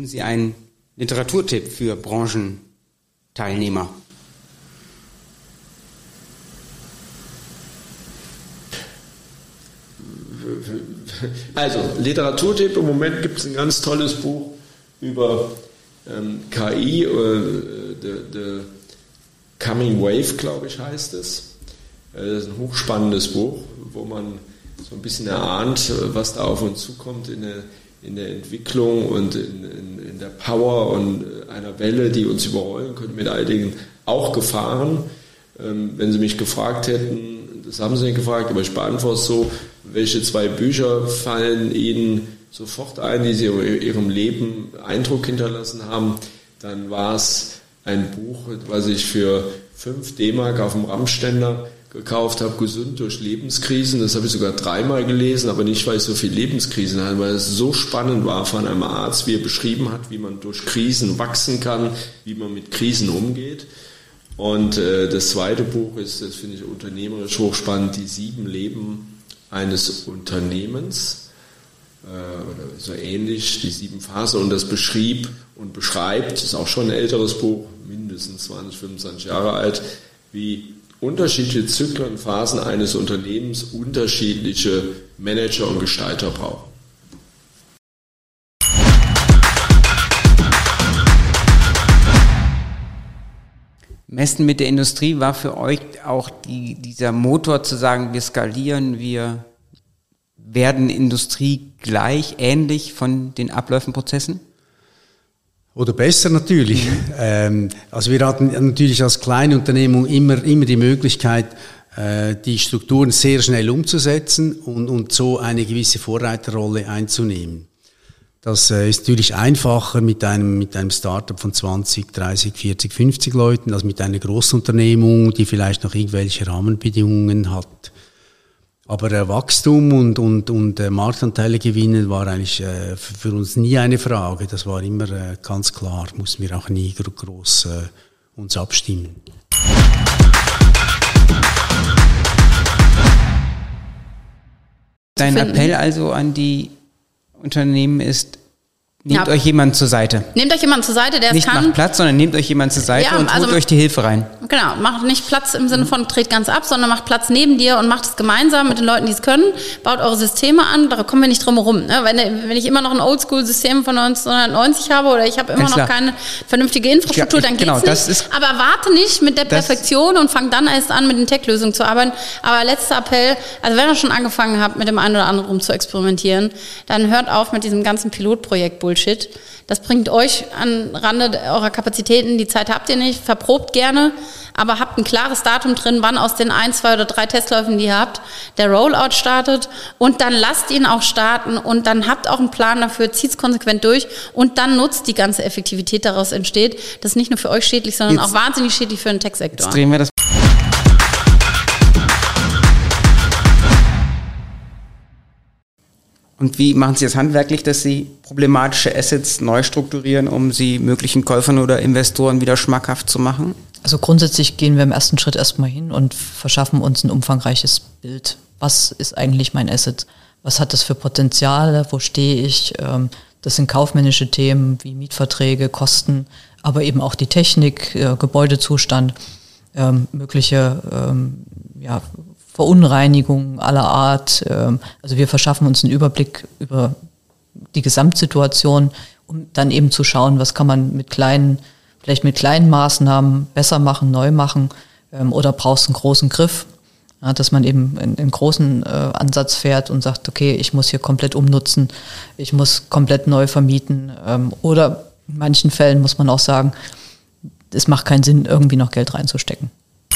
Haben Sie einen Literaturtipp für Branchenteilnehmer? Also, Literaturtipp, im Moment gibt es ein ganz tolles Buch über KI, The Coming Wave, glaube ich, heißt es. Das ist ein hochspannendes Buch, wo man so ein bisschen erahnt, was da auf uns zukommt in der Entwicklung und in der Power und einer Welle, die uns überrollen könnte, mit all den auch Gefahren. Wenn Sie mich gefragt hätten, das haben Sie nicht gefragt, aber ich beantworte es so, welche 2 Bücher fallen Ihnen sofort ein, die Sie in Ihrem Leben Eindruck hinterlassen haben, dann war es ein Buch, was ich für 5 D-Mark auf dem Rammständer gekauft habe, Gesund durch Lebenskrisen. Das habe ich sogar 3-mal gelesen, aber nicht, weil ich so viel Lebenskrisen hatte, weil es so spannend war von einem Arzt, wie er beschrieben hat, wie man durch Krisen wachsen kann, wie man mit Krisen umgeht. Und das zweite Buch ist, das finde ich unternehmerisch hochspannend, die 7 Leben eines Unternehmens, oder so ähnlich, die 7 Phasen, und das beschrieb und beschreibt, ist auch schon ein älteres Buch, mindestens 20, 25 Jahre alt, wie unterschiedliche Zyklen und Phasen eines Unternehmens unterschiedliche Manager und Gestalter brauchen. Messen mit der Industrie war für euch auch dieser Motor zu sagen, wir skalieren, wir werden Industrie gleich, ähnlich von den Abläufen, Prozessen? Oder besser natürlich. Also wir hatten natürlich als kleine Unternehmung immer die Möglichkeit, die Strukturen sehr schnell umzusetzen und so eine gewisse Vorreiterrolle einzunehmen. Das ist natürlich einfacher mit einem Startup von 20, 30, 40, 50 Leuten als mit einer Großunternehmung, die vielleicht noch irgendwelche Rahmenbedingungen hat. Aber Wachstum und Marktanteile gewinnen war eigentlich für uns nie eine Frage. Das war immer ganz klar, mussten wir auch nie groß uns abstimmen. Dein Appell also an die Unternehmen ist, nehmt euch jemanden zur Seite. Nehmt euch jemanden zur Seite, der es nicht kann. Nicht macht Platz, sondern nehmt euch jemanden zur Seite und holt euch die Hilfe rein. Genau, macht nicht Platz im Sinne von tret ganz ab, sondern macht Platz neben dir und macht es gemeinsam mit den Leuten, die es können. Baut eure Systeme an, da kommen wir nicht drum herum. Ne? Wenn ich immer noch ein Oldschool-System von 1990 habe oder ich habe immer noch keine vernünftige Infrastruktur, dann geht's nicht. Aber warte nicht mit der Perfektion und fang dann erst an, mit den Tech-Lösungen zu arbeiten. Aber letzter Appell, also wenn ihr schon angefangen habt, mit dem einen oder anderen rum zu experimentieren, dann hört auf mit diesem ganzen Pilotprojekt-Bullshit. Das bringt euch an Rande eurer Kapazitäten, die Zeit habt ihr nicht, verprobt gerne, aber habt ein klares Datum drin, wann aus den 1, 2 oder 3 Testläufen, die ihr habt, der Rollout startet, und dann lasst ihn auch starten und dann habt auch einen Plan dafür, zieht es konsequent durch und dann nutzt die ganze Effektivität daraus entsteht. Das ist nicht nur für euch schädlich, sondern auch wahnsinnig schädlich für den Tech-Sektor. Jetzt drehen wir das. Und wie machen Sie das handwerklich, dass Sie problematische Assets neu strukturieren, um sie möglichen Käufern oder Investoren wieder schmackhaft zu machen? Also grundsätzlich gehen wir im ersten Schritt erstmal hin und verschaffen uns ein umfangreiches Bild. Was ist eigentlich mein Asset? Was hat das für Potenziale? Wo stehe ich? Das sind kaufmännische Themen wie Mietverträge, Kosten, aber eben auch die Technik, Gebäudezustand, mögliche Verunreinigungen aller Art. Also wir verschaffen uns einen Überblick über die Gesamtsituation, um dann eben zu schauen, was kann man vielleicht mit kleinen Maßnahmen besser machen, neu machen, oder brauchst einen großen Griff, ja, dass man eben einen großen Ansatz fährt und sagt, okay, ich muss hier komplett umnutzen, ich muss komplett neu vermieten, oder in manchen Fällen muss man auch sagen, es macht keinen Sinn, irgendwie noch Geld reinzustecken.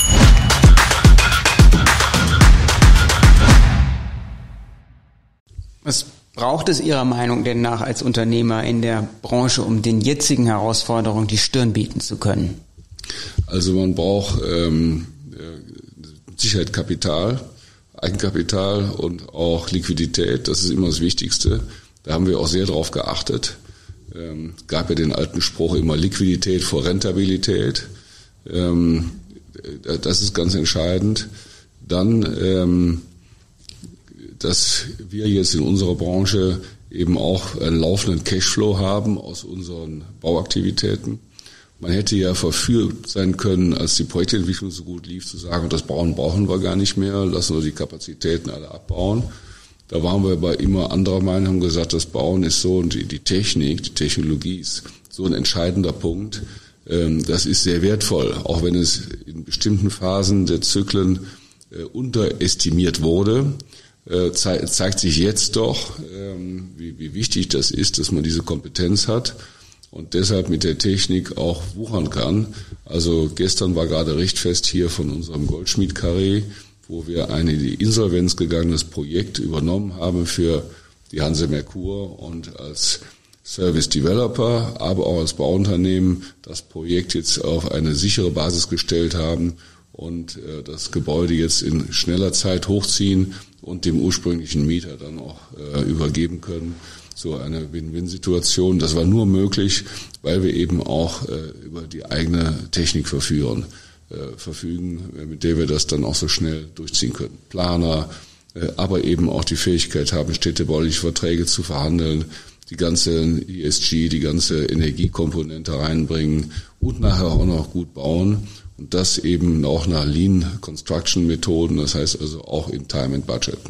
Was braucht es Ihrer Meinung denn nach als Unternehmer in der Branche, um den jetzigen Herausforderungen die Stirn bieten zu können? Also man braucht Sicherheit, Kapital, Eigenkapital und auch Liquidität. Das ist immer das Wichtigste. Da haben wir auch sehr drauf geachtet. Gab ja den alten Spruch immer Liquidität vor Rentabilität. Das ist ganz entscheidend. Dann dass wir jetzt in unserer Branche eben auch einen laufenden Cashflow haben aus unseren Bauaktivitäten. Man hätte ja verführt sein können, als die Projektentwicklung so gut lief, zu sagen, das Bauen brauchen wir gar nicht mehr, lassen wir die Kapazitäten alle abbauen. Da waren wir aber immer anderer Meinung, haben gesagt, das Bauen ist so und die Technik, die Technologie ist so ein entscheidender Punkt. Das ist sehr wertvoll, auch wenn es in bestimmten Phasen der Zyklen unterestimiert wurde. Zeigt sich jetzt doch, wie wichtig das ist, dass man diese Kompetenz hat und deshalb mit der Technik auch wuchern kann. Also gestern war gerade Richtfest hier von unserem Goldschmied-Carré, wo wir ein in die Insolvenz gegangenes Projekt übernommen haben für die Hanse Merkur und als Service Developer, aber auch als Bauunternehmen das Projekt jetzt auf eine sichere Basis gestellt haben und das Gebäude jetzt in schneller Zeit hochziehen und dem ursprünglichen Mieter dann auch übergeben können. So eine Win-Win-Situation. Das war nur möglich, weil wir eben auch über die eigene Technik verfügen, mit der wir das dann auch so schnell durchziehen können. Planer, aber eben auch die Fähigkeit haben, städtebauliche Verträge zu verhandeln, die ganze ESG, die ganze Energiekomponente reinbringen und nachher auch noch gut bauen. Und das eben auch nach Lean Construction Methoden, das heißt also auch in Time and Budget.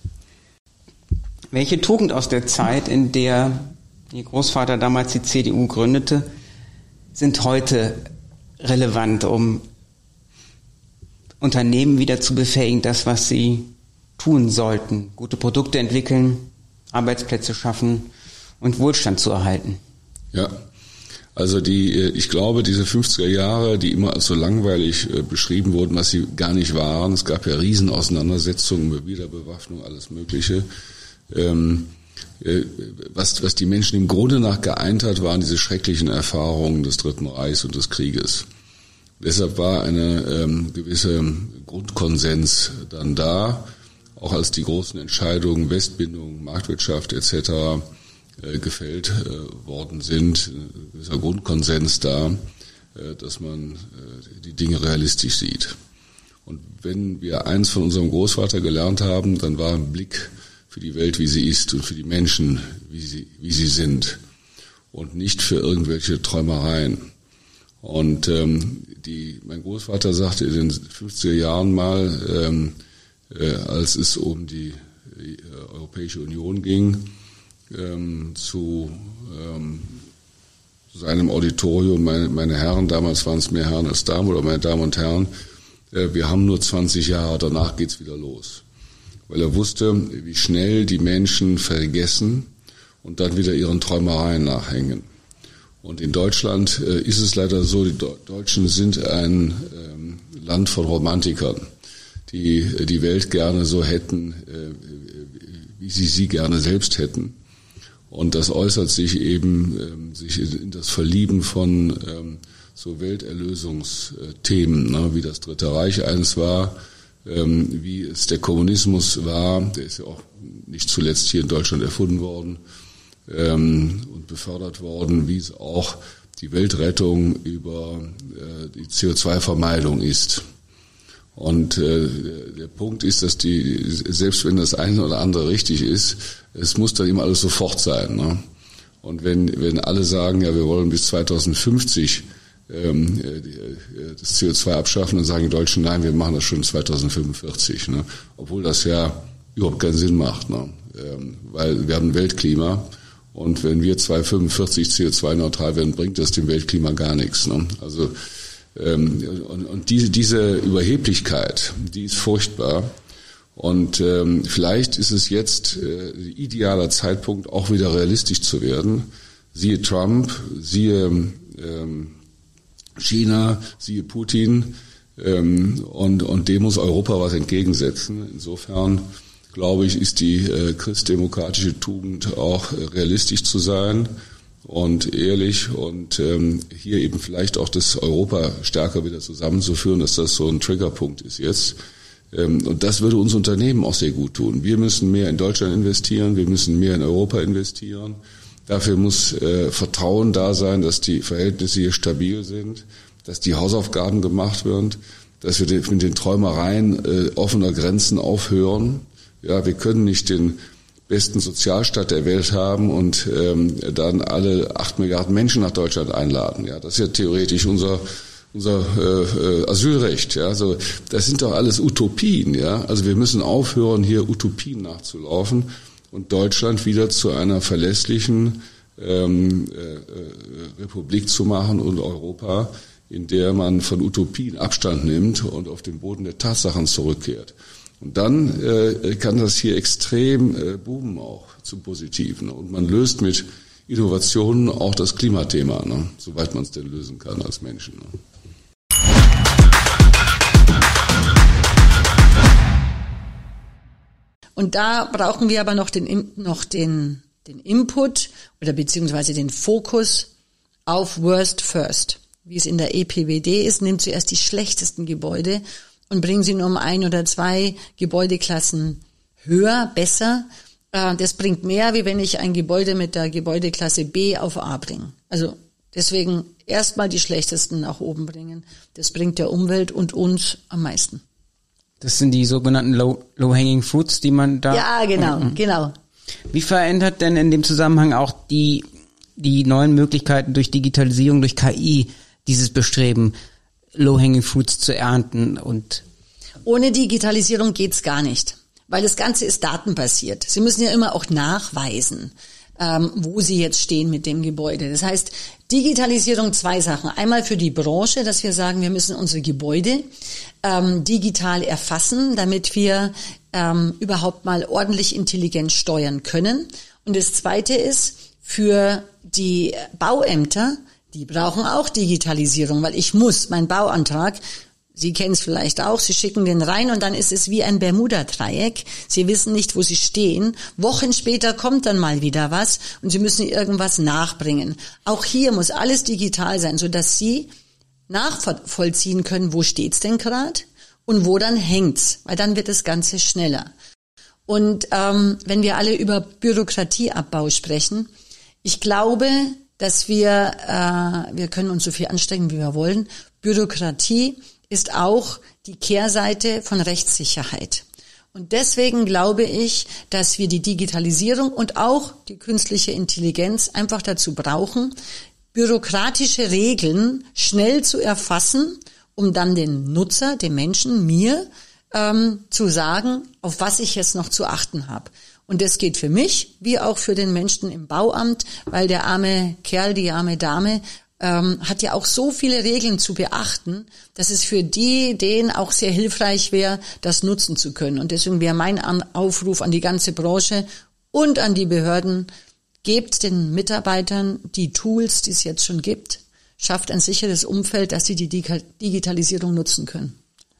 Welche Tugend aus der Zeit, in der Ihr Großvater damals die CDU gründete, sind heute relevant, um Unternehmen wieder zu befähigen, das, was sie tun sollten, gute Produkte entwickeln, Arbeitsplätze schaffen und Wohlstand zu erhalten? Ja, also ich glaube, diese 50er Jahre, die immer als so langweilig beschrieben wurden, was sie gar nicht waren, es gab ja Riesenauseinandersetzungen über Wiederbewaffnung, alles Mögliche. Was die Menschen im Grunde nach geeint hat, waren diese schrecklichen Erfahrungen des Dritten Reichs und des Krieges. Deshalb war eine gewisse Grundkonsens dann da, auch als die großen Entscheidungen Westbindung, Marktwirtschaft etc. gefällt worden sind, dieser Grundkonsens da, dass man die Dinge realistisch sieht. Und wenn wir eins von unserem Großvater gelernt haben, dann war ein Blick für die Welt, wie sie ist und für die Menschen, wie sie sind und nicht für irgendwelche Träumereien. Und mein Großvater sagte in den 50er Jahren mal, als es um die Europäische Union ging, zu seinem Auditorium, meine Herren, damals waren es mehr Herren als Damen, oder meine Damen und Herren, wir haben nur 20 Jahre, danach geht's wieder los. Weil er wusste, wie schnell die Menschen vergessen und dann wieder ihren Träumereien nachhängen. Und in Deutschland ist es leider so, die Deutschen sind ein Land von Romantikern, die die Welt gerne so hätten, wie sie gerne selbst hätten. Und das äußert sich eben sich in das Verlieben von so Welterlösungsthemen, ne, wie das Dritte Reich eines war, wie es der Kommunismus war, der ist ja auch nicht zuletzt hier in Deutschland erfunden worden und befördert worden, wie es auch die Weltrettung über die CO2-Vermeidung ist. Und der Punkt ist, dass selbst wenn das eine oder andere richtig ist, es muss dann immer alles sofort sein. Ne? Und wenn alle sagen, ja, wir wollen bis 2050 das CO2 abschaffen, dann sagen die Deutschen, nein, wir machen das schon 2045. Ne? Obwohl das ja überhaupt keinen Sinn macht. Ne? Weil wir haben ein Weltklima und wenn wir 2045 CO2-neutral werden, bringt das dem Weltklima gar nichts. Ne? Also und diese Überheblichkeit, die ist furchtbar. Und vielleicht ist es jetzt idealer Zeitpunkt, auch wieder realistisch zu werden. Siehe Trump, siehe China, siehe Putin, und dem muss Europa was entgegensetzen. Insofern, glaube ich, ist die christdemokratische Tugend auch realistisch zu sein und ehrlich und hier eben vielleicht auch das Europa stärker wieder zusammenzuführen, dass das so ein Triggerpunkt ist jetzt. Und das würde uns Unternehmen auch sehr gut tun. Wir müssen mehr in Deutschland investieren, wir müssen mehr in Europa investieren. Dafür muss Vertrauen da sein, dass die Verhältnisse hier stabil sind, dass die Hausaufgaben gemacht werden, dass wir mit den Träumereien offener Grenzen aufhören, Ja, wir können nicht den besten Sozialstaat der Welt haben und dann alle 8 Milliarden Menschen nach Deutschland einladen. Ja, das ist ja theoretisch unser Asylrecht. Ja, also das sind doch alles Utopien. Ja, also wir müssen aufhören, hier Utopien nachzulaufen und Deutschland wieder zu einer verlässlichen Republik zu machen und Europa, in der man von Utopien Abstand nimmt und auf den Boden der Tatsachen zurückkehrt. Und dann kann das hier extrem boomen auch zum Positiven. Und man löst mit Innovationen auch das Klimathema, ne? Soweit man es denn lösen kann als Menschen. Ne? Und da brauchen wir aber noch den Input oder beziehungsweise den Fokus auf Worst First. Wie es in der EPBD ist, nimmt zuerst die schlechtesten Gebäude und bringen sie nur um 1 oder 2 Gebäudeklassen höher, besser. Das bringt mehr, wie wenn ich ein Gebäude mit der Gebäudeklasse B auf A bringe. Also deswegen erstmal die schlechtesten nach oben bringen. Das bringt der Umwelt und uns am meisten. Das sind die sogenannten Low-Hanging Fruits, die man da... Ja, genau. Wie verändert denn in dem Zusammenhang auch die neuen Möglichkeiten durch Digitalisierung, durch KI, dieses Bestreben, Low-Hanging Fruits zu ernten? Und ohne Digitalisierung geht's gar nicht, weil das Ganze ist datenbasiert. Sie müssen ja immer auch nachweisen, wo Sie jetzt stehen mit dem Gebäude. Das heißt, Digitalisierung 2 Sachen. Einmal für die Branche, dass wir sagen, wir müssen unsere Gebäude digital erfassen, damit wir überhaupt mal ordentlich intelligent steuern können. Und das Zweite ist, für die Bauämter, die brauchen auch Digitalisierung, weil ich muss meinen Bauantrag, Sie kennen es vielleicht auch, Sie schicken den rein und dann ist es wie ein Bermuda-Dreieck. Sie wissen nicht, wo Sie stehen. Wochen später kommt dann mal wieder was und Sie müssen irgendwas nachbringen. Auch hier muss alles digital sein, sodass Sie nachvollziehen können, wo steht's denn gerade und wo dann hängt's, weil dann wird das Ganze schneller. Und wenn wir alle über Bürokratieabbau sprechen, ich glaube, dass wir können uns so viel anstrengen, wie wir wollen. Bürokratie ist auch die Kehrseite von Rechtssicherheit. Und deswegen glaube ich, dass wir die Digitalisierung und auch die künstliche Intelligenz einfach dazu brauchen, bürokratische Regeln schnell zu erfassen, um dann den Nutzer, den Menschen, mir zu sagen, auf was ich jetzt noch zu achten habe. Und das geht für mich wie auch für den Menschen im Bauamt, weil der arme Kerl, die arme Dame hat ja auch so viele Regeln zu beachten, dass es für denen auch sehr hilfreich wäre, das nutzen zu können. Und deswegen wäre mein Aufruf an die ganze Branche und an die Behörden, gebt den Mitarbeitern die Tools, die es jetzt schon gibt, schafft ein sicheres Umfeld, dass sie die Digitalisierung nutzen können.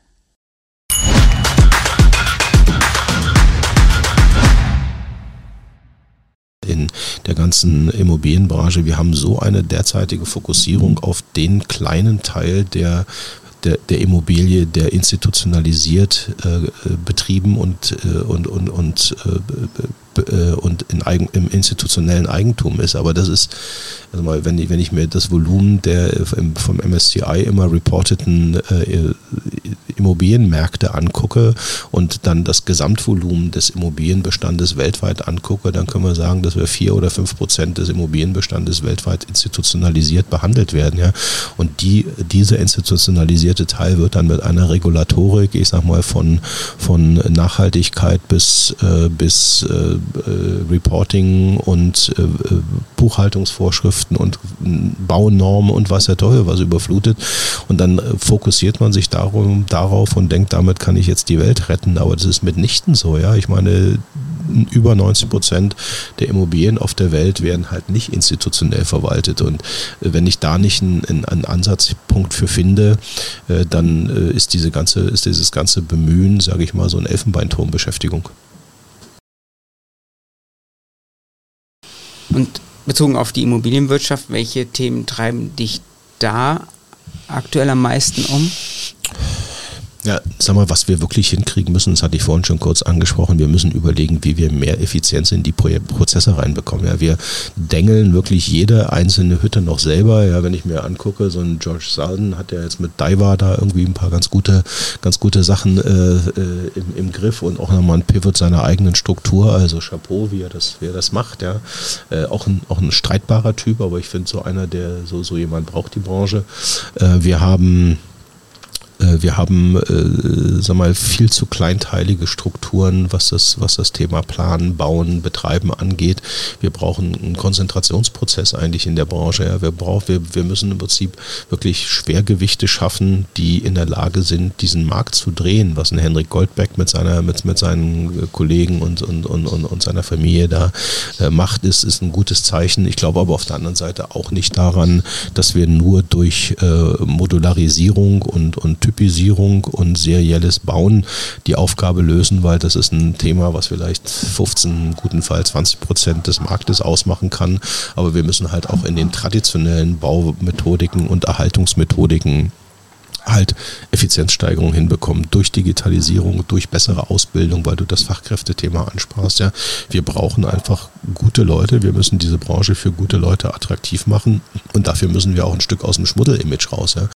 In der ganzen Immobilienbranche, wir haben so eine derzeitige Fokussierung auf den kleinen Teil der Immobilie, der institutionalisiert betrieben und im institutionellen Eigentum ist. Aber das ist, also mal, wenn ich mir das Volumen der vom MSCI immer reporteten Immobilienmärkte angucke und dann das Gesamtvolumen des Immobilienbestandes weltweit angucke, dann können wir sagen, dass wir 4 oder 5% des Immobilienbestandes weltweit institutionalisiert behandelt werden. Ja? Und dieser institutionalisierte Teil wird dann mit einer Regulatorik, ich sag mal von Nachhaltigkeit bis Reporting und Buchhaltungsvorschriften und Baunormen und was der Teufel was überflutet. Und dann fokussiert man sich darauf und denkt, damit kann ich jetzt die Welt retten. Aber das ist mitnichten so. Ja, ich meine, über 90% der Immobilien auf der Welt werden halt nicht institutionell verwaltet. Und wenn ich da nicht einen Ansatzpunkt für finde, dann ist dieses ganze Bemühen, sage ich mal, so ein Elfenbeinturmbeschäftigung. Und bezogen auf die Immobilienwirtschaft, welche Themen treiben dich da aktuell am meisten um? Ja, sag mal, was wir wirklich hinkriegen müssen, das hatte ich vorhin schon kurz angesprochen, wir müssen überlegen, wie wir mehr Effizienz in die Prozesse reinbekommen. Ja, wir dengeln wirklich jede einzelne Hütte noch selber. Ja, wenn ich mir angucke, so ein George Salden hat ja jetzt mit Daiwa da irgendwie ein paar ganz gute Sachen im Griff und auch nochmal ein Pivot seiner eigenen Struktur. Also Chapeau, wie er das macht. Ja, auch ein streitbarer Typ, aber ich finde so einer, der so jemand braucht die Branche. Wir haben sag mal, viel zu kleinteilige Strukturen, was das Thema Planen, Bauen, Betreiben angeht. Wir brauchen einen Konzentrationsprozess eigentlich in der Branche. Ja. Wir müssen im Prinzip wirklich Schwergewichte schaffen, die in der Lage sind, diesen Markt zu drehen, was ein Henrik Goldbeck mit seinen Kollegen und seiner Familie da macht, ist ein gutes Zeichen. Ich glaube aber auf der anderen Seite auch nicht daran, dass wir nur durch Modularisierung und Typisierung und serielles Bauen die Aufgabe lösen, weil das ist ein Thema, was vielleicht 15, guten Fall 20% des Marktes ausmachen kann. Aber wir müssen halt auch in den traditionellen Baumethodiken und Erhaltungsmethodiken halt Effizienzsteigerung hinbekommen, durch Digitalisierung, durch bessere Ausbildung, weil du das Fachkräftethema ansprachst. Ja. Wir brauchen einfach gute Leute, wir müssen diese Branche für gute Leute attraktiv machen und dafür müssen wir auch ein Stück aus dem Schmuddel-Image raus. Ja.